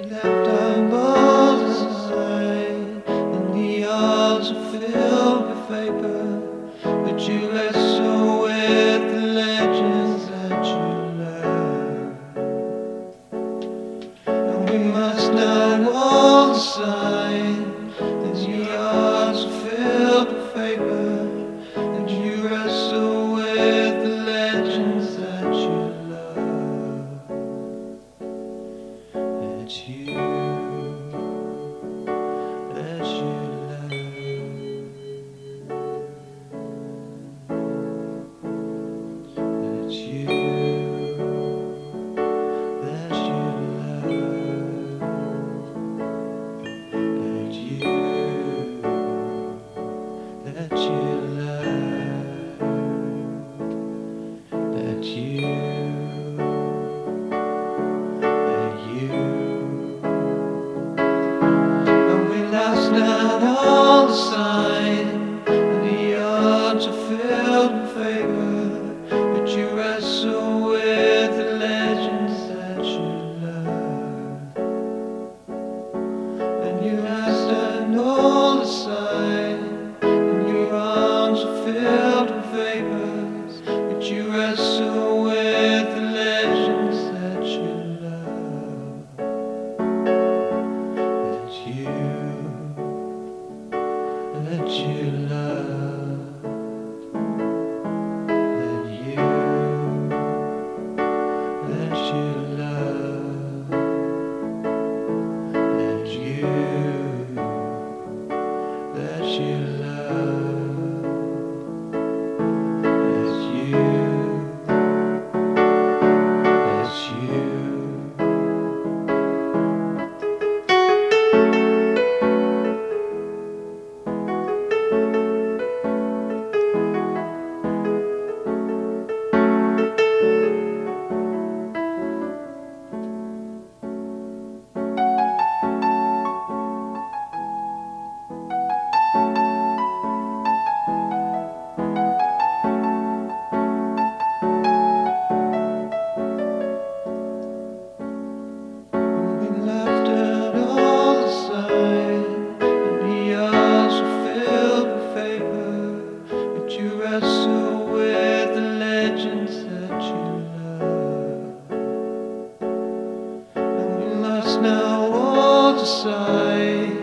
left our walls aside, and the yards are filled with vapor, but you wrestle with the legends that you love. And we must now walk aside, and the yards are filled with vapor, and you wrestle with the legends that you love. That you love. That you love. That you love. That and we last night all the sign, and the yards are filled with vapor, but you wrestle with the legends that you love. And you last night all the sign, and your arms are filled with vapors, but you wrestle with the legends that you love. That you love. That you love. That you love. That you love. That you wrestle with the legends that you love. And we must now all decide,